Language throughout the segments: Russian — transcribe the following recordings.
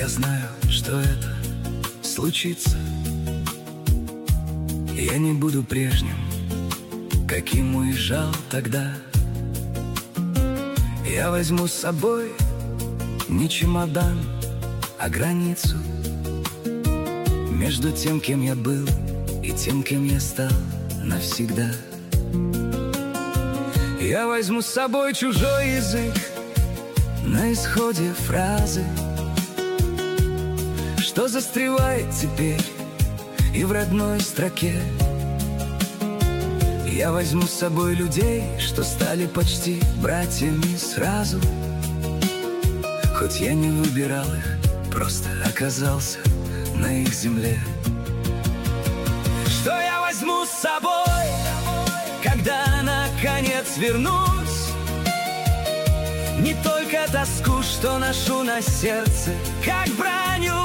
Я знаю, что это случится. Я не буду прежним, каким уезжал тогда. Я возьму с собой не чемодан, а границу между тем, кем я был, и тем, кем я стал навсегда. Я возьму с собой чужой язык на исходе фразы, что застревает теперь и в родной строке. Я возьму с собой людей, что стали почти братьями сразу, хоть я не выбирал их, просто оказался на их земле. Что я возьму с собой, когда наконец вернусь? Не только тоску, что ношу на сердце, как броню.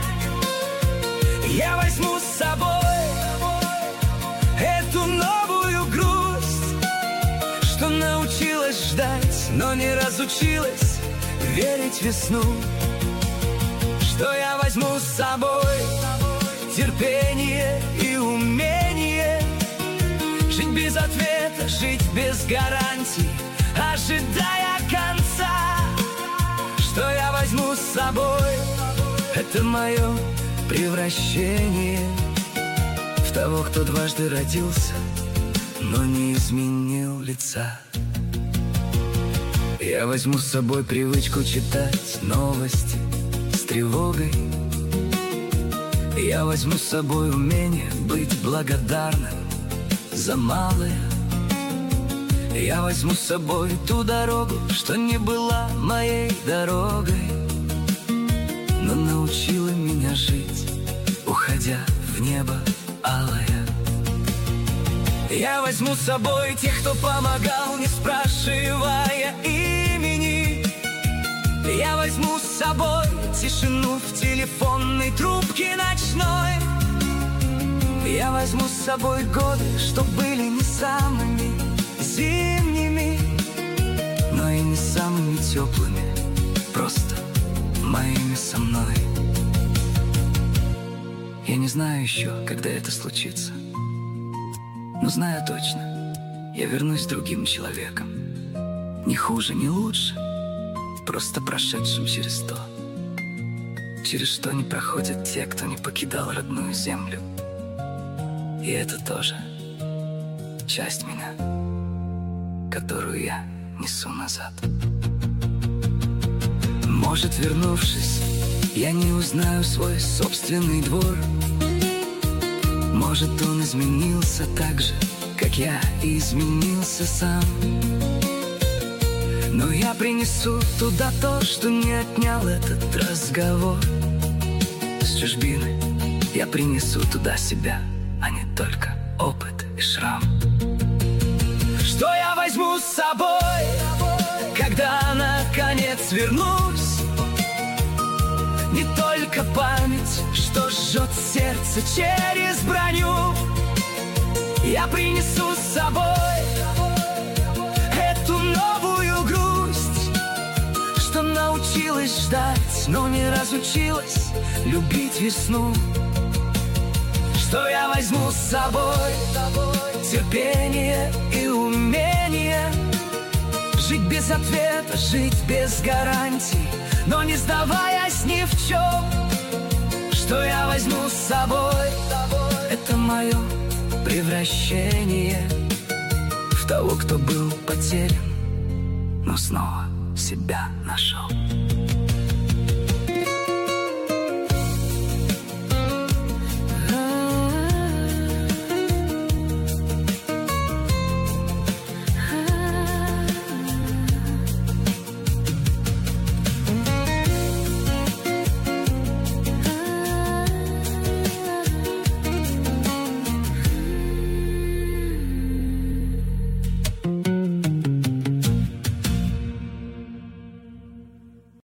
Я возьму с собой эту новую грусть, что научилась ждать, но не разучилась верить в весну. Что я возьму с собой терпение и умение жить без ответа, жить без гарантий, ожидая конца. Что я возьму с собой, это мое превращение в того, кто дважды родился, но не изменил лица. Я возьму с собой привычку читать новости с тревогой. Я возьму с собой умение быть благодарным за малое. Я возьму с собой ту дорогу, что не была моей дорогой, но научила меня жить, уходя в небо алое. Я возьму с собой тех, кто помогал, не спрашивая имени. Я возьму с собой тишину в телефонной трубке ночной. Я возьму с собой годы, что были не самыми зимними, но и не самыми теплыми, просто моими со мной. Я не знаю еще, когда это случится, но знаю точно, я вернусь другим человеком. Не хуже, не лучше, просто прошедшим через то, через что не проходят те, кто не покидал родную землю. И это тоже часть меня, которую я несу назад. Может, вернувшись, я не узнаю свой собственный двор. Может, он изменился так же, как я и изменился сам. Но я принесу туда то, что не отнял этот разговор. С чужбины я принесу туда себя, а не только опыт и шрам. Что я возьму с собой, когда наконец вернусь? Не только память, что жжет сердце через броню. Я принесу с собой эту новую грусть, что научилась ждать, но не разучилась любить весну. Что я возьму с собой терпение и умение жить без ответа, жить без гарантий, но не сдаваясь ни в чем. Что я возьму с собой, это мое превращение в того, кто был потерян, но снова себя нашел.